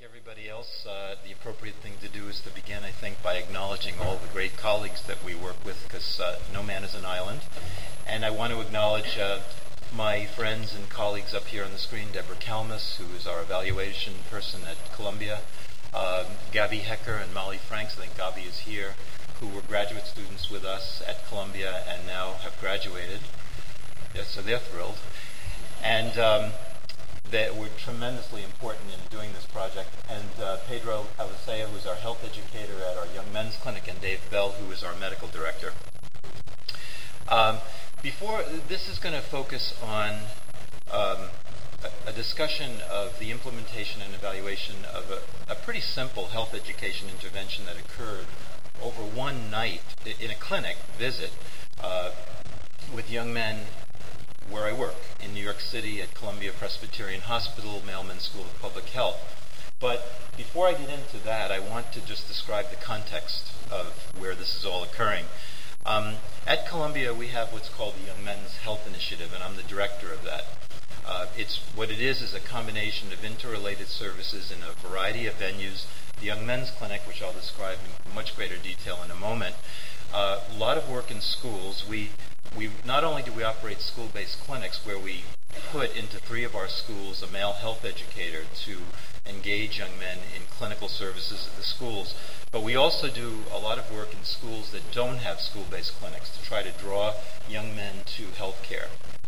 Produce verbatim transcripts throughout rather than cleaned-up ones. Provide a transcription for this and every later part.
everybody else, uh, the appropriate thing to do is to begin, I think, by acknowledging all the great colleagues that we work with, because uh, no man is an island. And I want to acknowledge uh, my friends and colleagues up here on the screen, Deborah Kalmus, who is our evaluation person at Columbia, uh, Gabby Hecker and Molly Franks, I think Gabby is here, who were graduate students with us at Columbia and now have graduated. Yeah, so they're thrilled. And um, that were tremendously important in doing this project. And uh, Pedro Alicea, who is our health educator at our Young Men's Clinic, and Dave Bell, who is our medical director. Um, before, this is going to focus on um, a, a discussion of the implementation and evaluation of a, a pretty simple health education intervention that occurred over one night in a clinic visit uh, with young men where I work, in New York City at Columbia Presbyterian Hospital, Mailman School of Public Health. But before I get into that, I want to just describe the context of where this is all occurring. Um, at Columbia, we have what's called the Young Men's Health Initiative, and I'm the director of that. Uh, it's what it is is a combination of interrelated services in a variety of venues. The Young Men's Clinic, which I'll describe in much greater detail in a moment, uh, a lot of work in schools. We We not only do we operate school-based clinics where we put into three of our schools a male health educator to engage young men in clinical services at the schools, but we also do a lot of work in schools that don't have school-based clinics to try to draw young men to health care.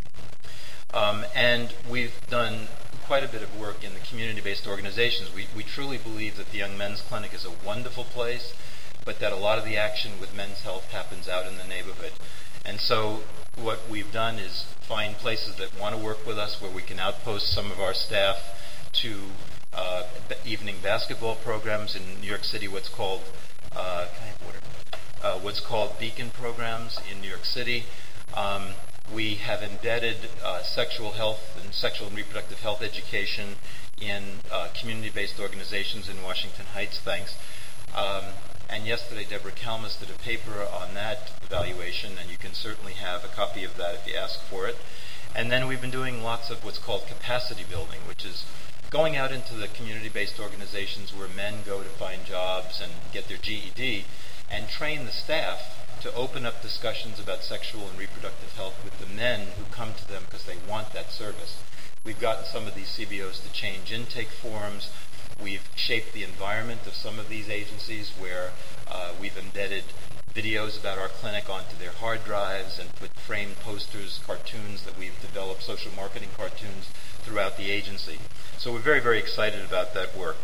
Um, and we've done quite a bit of work in the community-based organizations. We, we truly believe that the Young Men's Clinic is a wonderful place, but that a lot of the action with men's health happens out in the neighborhood. And so what we've done is find places that want to work with us where we can outpost some of our staff to uh, evening basketball programs in New York City, what's called uh, can I have water? Uh, what's called Beacon programs in New York City. Um, we have embedded uh, sexual health and sexual and reproductive health education in uh, community-based organizations in Washington Heights, thanks. Um, And yesterday, Deborah Kalmus did a paper on that evaluation, and you can certainly have a copy of that if you ask for it. And then we've been doing lots of what's called capacity building, which is going out into the community-based organizations where men go to find jobs and get their G E D, and train the staff to open up discussions about sexual and reproductive health with the men who come to them because they want that service. We've gotten some of these C B Os to change intake forms. We've shaped the environment of some of these agencies where uh, we've embedded videos about our clinic onto their hard drives and put framed posters, cartoons that we've developed, social marketing cartoons throughout the agency. So we're very, very excited about that work.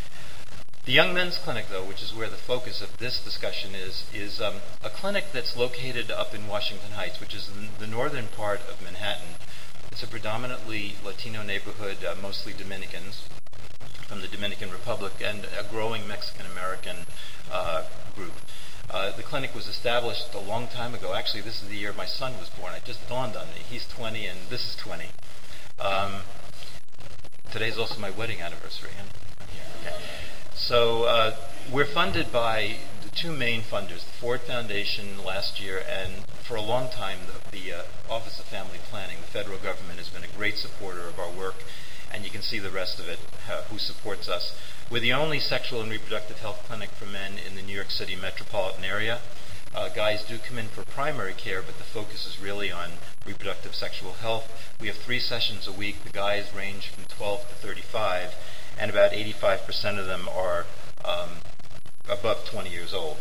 The Young Men's Clinic, though, which is where the focus of this discussion is, is um, a clinic that's located up in Washington Heights, which is the northern part of Manhattan. It's a predominantly Latino neighborhood, uh, mostly Dominicans from the Dominican Republic, and a growing Mexican-American uh, group. Uh, the clinic was established a long time ago. Actually, this is the year my son was born. It just dawned on me. He's twenty, and this is twenty. Um, today's also my wedding anniversary. Okay. So uh, we're funded by the two main funders, the Ford Foundation last year, and for a long time, the, the uh, Office of Family Planning, the federal government, has been a great supporter of our work. And you can see the rest of it, uh, who supports us. We're the only sexual and reproductive health clinic for men in the New York City metropolitan area. Uh, guys do come in for primary care, but the focus is really on reproductive sexual health. We have three sessions a week. The guys range from twelve to thirty-five, and about eighty-five percent of them are um, above twenty years old.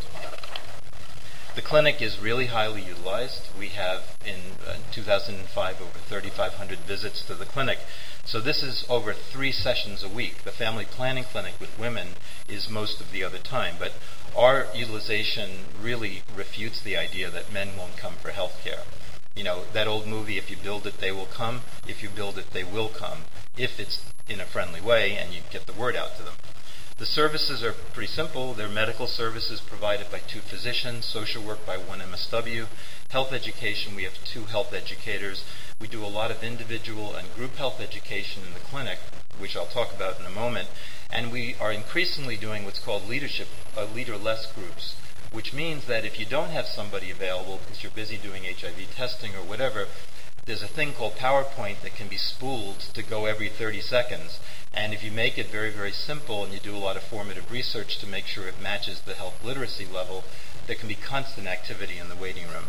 The clinic is really highly utilized. We have, in uh, two thousand five, over thirty-five hundred visits to the clinic. So this is over three sessions a week. The family planning clinic with women is most of the other time. But our utilization really refutes the idea that men won't come for health care. You know, that old movie, if you build it, they will come. If you build it, they will come. If it's in a friendly way and you get the word out to them. The services are pretty simple. They're medical services provided by two physicians, social work by one M S W, health education, we have two health educators. We do a lot of individual and group health education in the clinic, which I'll talk about in a moment. And we are increasingly doing what's called leadership, uh, leader-less groups, which means that if you don't have somebody available because you're busy doing H I V testing or whatever, there's a thing called PowerPoint that can be spooled to go every thirty seconds. And if you make it very, very simple and you do a lot of formative research to make sure it matches the health literacy level, there can be constant activity in the waiting room.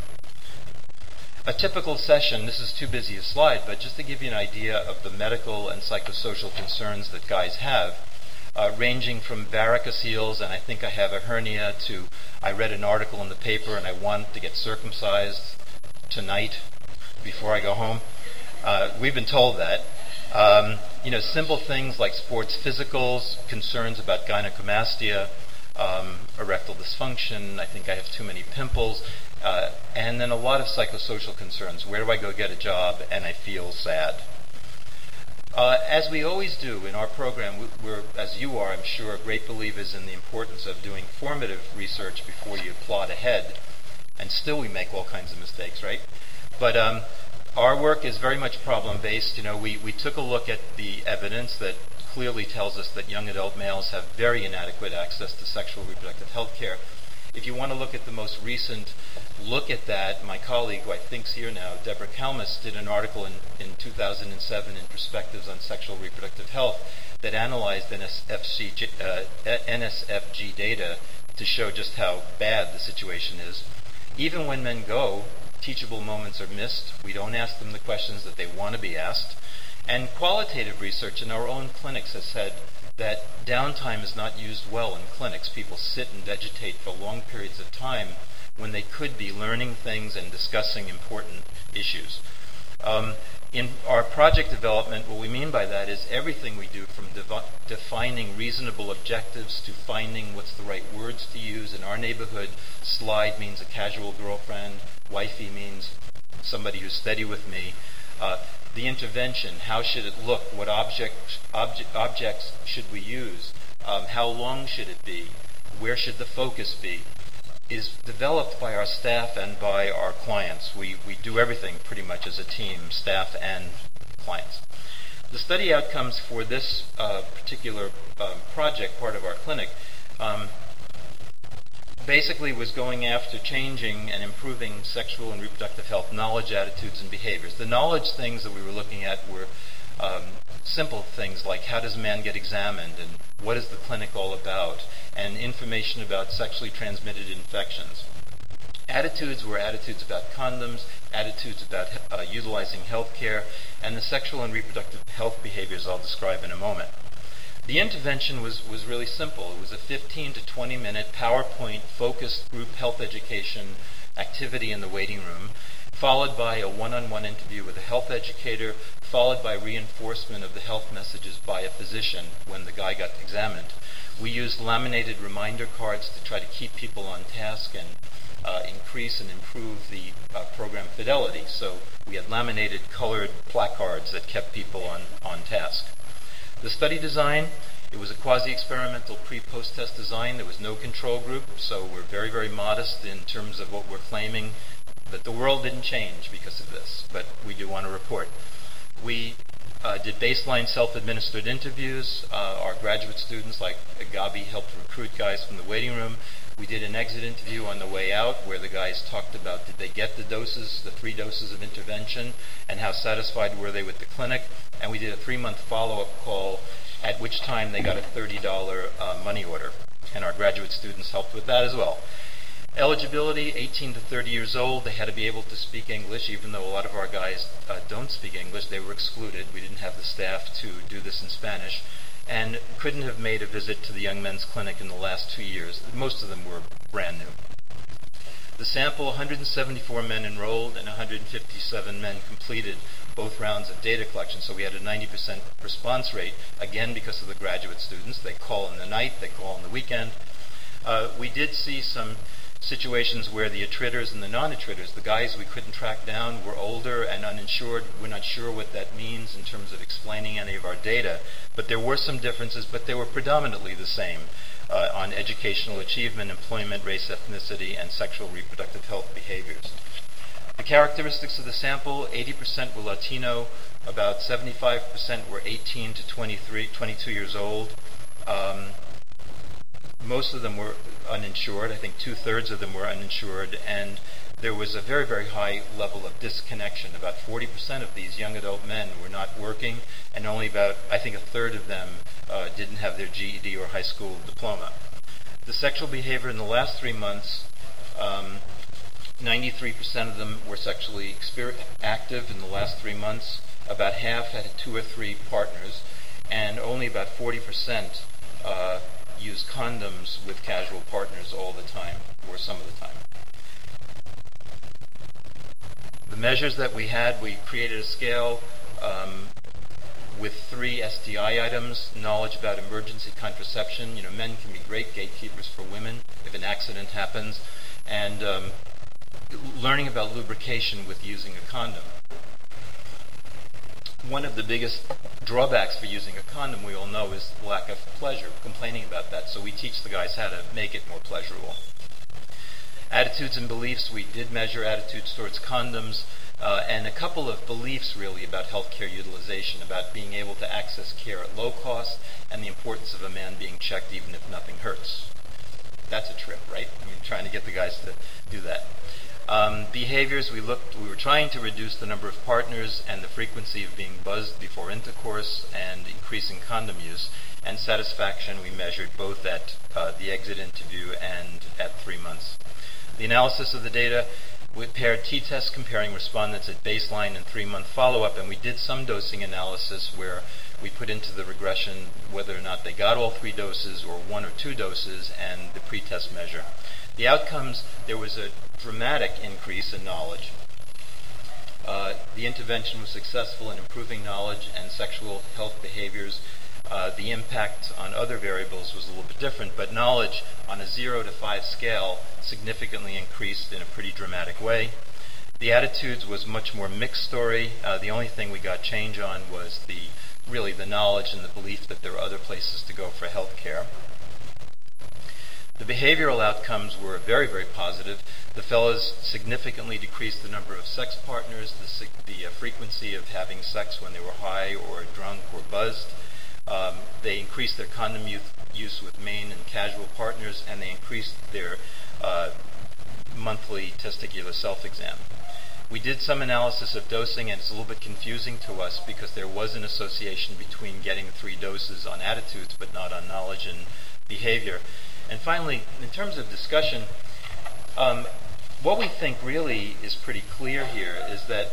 A typical session, this is too busy a slide, but just to give you an idea of the medical and psychosocial concerns that guys have, uh, ranging from varicoceles, and I think I have a hernia, to I read an article in the paper and I want to get circumcised tonight before I go home. Uh, we've been told that. Um, you know, simple things like sports physicals, concerns about gynecomastia, um, erectile dysfunction, I think I have too many pimples, uh, and then a lot of psychosocial concerns. Where do I go get a job? And I feel sad. Uh, as we always do in our program, we're, as you are, I'm sure, great believers in the importance of doing formative research before you plot ahead. And still we make all kinds of mistakes, right? But um, our work is very much problem-based. You know, we, we took a look at the evidence that clearly tells us that young adult males have very inadequate access to sexual reproductive health care. If you want to look at the most recent look at that, my colleague, who I think's here now, Deborah Kalmus, did an article in, in two thousand seven in Perspectives on Sexual Reproductive Health that analyzed N S F G, uh, N S F G data to show just how bad the situation is. Even when men go, teachable moments are missed. We don't ask them the questions that they want to be asked. And qualitative research in our own clinics has said that downtime is not used well in clinics. People sit and vegetate for long periods of time when they could be learning things and discussing important issues. Um, in our project development, what we mean by that is everything we do, from devi- defining reasonable objectives to finding what's the right words to use. In our neighborhood, slide means a casual girlfriend, wifey means somebody who's steady with me. Uh, the intervention, how should it look? What object, object, objects should we use? Um, how long should it be? Where should the focus be? Is developed by our staff and by our clients. We, we do everything pretty much as a team, staff and clients. The study outcomes for this uh, particular um, project, part of our clinic, um, basically was going after changing and improving sexual and reproductive health knowledge, attitudes, and behaviors. The knowledge things that we were looking at were um, simple things like how does a man get examined and what is the clinic all about, and information about sexually transmitted infections. Attitudes were attitudes about condoms, attitudes about uh, utilizing health care, and the sexual and reproductive health behaviors I'll describe in a moment. The intervention was, was really simple. It was a fifteen to twenty minute PowerPoint focused group health education activity in the waiting room, followed by a one-on-one interview with a health educator, followed by reinforcement of the health messages by a physician when the guy got examined. We used laminated reminder cards to try to keep people on task and uh, increase and improve the uh, program fidelity. So we had laminated colored placards that kept people on, on task. The study design, it was a quasi-experimental pre-post-test design. There was no control group, so we're very, very modest in terms of what we're claiming, that the world didn't change because of this, but we do want to report. We uh, did baseline self-administered interviews. Uh, our graduate students, like Gabi, helped recruit guys from the waiting room. We did an exit interview on the way out where the guys talked about did they get the doses, the three doses of intervention, and how satisfied were they with the clinic. And we did a three-month follow-up call, at which time they got a thirty dollars uh, money order. And our graduate students helped with that as well. Eligibility, eighteen to thirty years old. They had to be able to speak English, even though a lot of our guys uh, don't speak English. They were excluded. We didn't have the staff to do this in Spanish, and couldn't have made a visit to the Young Men's Clinic in the last two years. Most of them were brand new. The sample, one hundred seventy-four men enrolled and one hundred fifty-seven men completed both rounds of data collection. So we had a ninety percent response rate, again because of the graduate students. They call in the night, they call on the weekend. Uh, we did see some situations where the attriters and the non-attriters, the guys we couldn't track down, were older and uninsured. We're not sure what that means in terms of explaining any of our data, but there were some differences, but they were predominantly the same uh, on educational achievement, employment, race, ethnicity, and sexual reproductive health behaviors. The characteristics of the sample, eighty percent were Latino, about seventy-five percent were eighteen to twenty-three, twenty-two years old. Um, most of them were uninsured. I think two-thirds of them were uninsured, and there was a very, very high level of disconnection. About forty percent of these young adult men were not working, and only about, I think, a third of them uh, didn't have their G E D or high school diploma. The sexual behavior in the last three months, um, ninety-three percent of them were sexually active in the last three months. About half had two or three partners, and only about forty percent uh, used condoms with casual partners all the time, or some of the time. The measures that we had, we created a scale um, with three S T I items: knowledge about emergency contraception. You know, men can be great gatekeepers for women if an accident happens, and um, learning about lubrication with using a condom. One of the biggest drawbacks for using a condom, we all know, is lack of pleasure, complaining about that. So we teach the guys how to make it more pleasurable. Attitudes and beliefs, we did measure attitudes towards condoms, uh, and a couple of beliefs really about healthcare utilization, about being able to access care at low cost, and the importance of a man being checked even if nothing hurts. That's a trip, right? I mean, trying to get the guys to do that. Um, behaviors, we looked, we were trying to reduce the number of partners and the frequency of being buzzed before intercourse and increasing condom use. And satisfaction, we measured both at uh, the exit interview and at three months. The analysis of the data, we paired t-tests comparing respondents at baseline and three-month follow-up, and we did some dosing analysis where we put into the regression whether or not they got all three doses or one or two doses and the pre-test measure. The outcomes, there was a dramatic increase in knowledge. Uh, the intervention was successful in improving knowledge and sexual health behaviors. Uh, the impact on other variables was a little bit different, but knowledge on a zero to five scale significantly increased in a pretty dramatic way. The attitudes was much more mixed story. Uh, the only thing we got change on was the really the knowledge and the belief that there are other places to go for health care. The behavioral outcomes were very, very positive. The fellows significantly decreased the number of sex partners, the, the uh, frequency of having sex when they were high or drunk or buzzed. Um, they increased their condom use with main and casual partners, and they increased their uh, monthly testicular self-exam. We did some analysis of dosing, and it's a little bit confusing to us because there was an association between getting three doses on attitudes but not on knowledge and behavior. And finally, in terms of discussion, um, what we think really is pretty clear here is that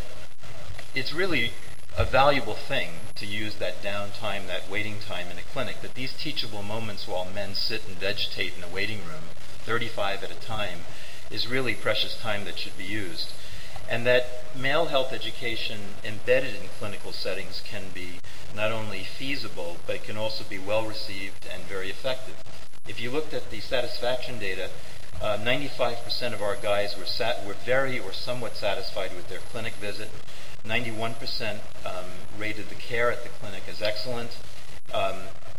it's really a valuable thing to use that downtime, that waiting time in a clinic, that these teachable moments while men sit and vegetate in a waiting room, thirty-five at a time, is really precious time that should be used. And that male health education embedded in clinical settings can be not only feasible, but it can also be well received and very effective. If you looked at the satisfaction data, uh, ninety-five percent of our guys were, sat- were very or somewhat satisfied with their clinic visit. ninety-one percent um, rated the care at the clinic as excellent. Um,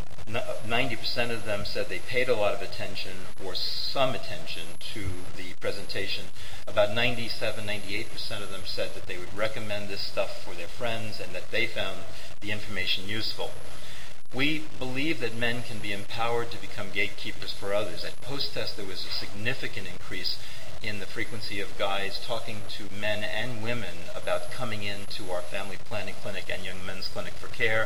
ninety percent of them said they paid a lot of attention or some attention to the presentation. About ninety-seven, ninety-eight percent of them said that they would recommend this stuff for their friends and that they found the information useful. We believe that men can be empowered to become gatekeepers for others. At post-test, there was a significant increase in the frequency of guys talking to men and women about coming into our family planning clinic and young men's clinic for care.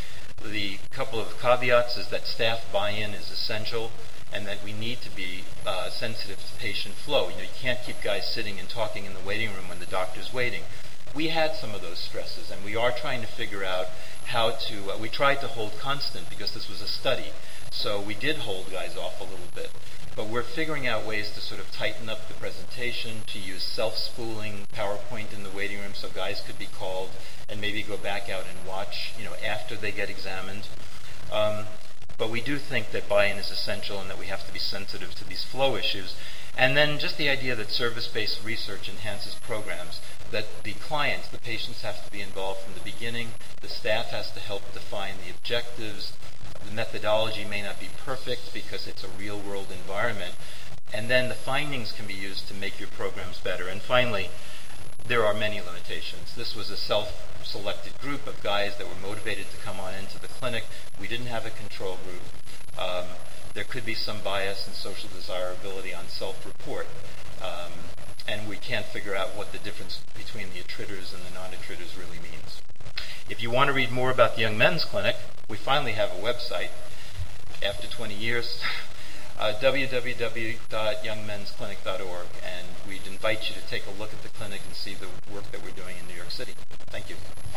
The couple of caveats is that staff buy-in is essential and that we need to be uh, sensitive to patient flow. You know, you can't keep guys sitting and talking in the waiting room when the doctor's waiting. We had some of those stresses, and we are trying to figure out how to, uh, we tried to hold constant because this was a study, so we did hold guys off a little bit. But we're figuring out ways to sort of tighten up the presentation, to use self-spooling PowerPoint in the waiting room so guys could be called and maybe go back out and watch, you know, after they get examined. Um, but we do think that buy-in is essential and that we have to be sensitive to these flow issues. And then just the idea that service-based research enhances programs, that the clients, the patients have to be involved from the beginning, the staff has to help define the objectives, the methodology may not be perfect because it's a real-world environment, and then the findings can be used to make your programs better. And finally, there are many limitations. This was a self-selected group of guys that were motivated to come on into the clinic. We didn't have a control group. Um, there could be some bias and social desirability on self-report. Um, and we can't figure out what the difference between the attriters and the non-attriters really means. If you want to read more about the Young Men's Clinic, we finally have a website after twenty years, uh, w w w dot young men's clinic dot org, and we'd invite you to take a look at the clinic and see the work that we're doing in New York City. Thank you.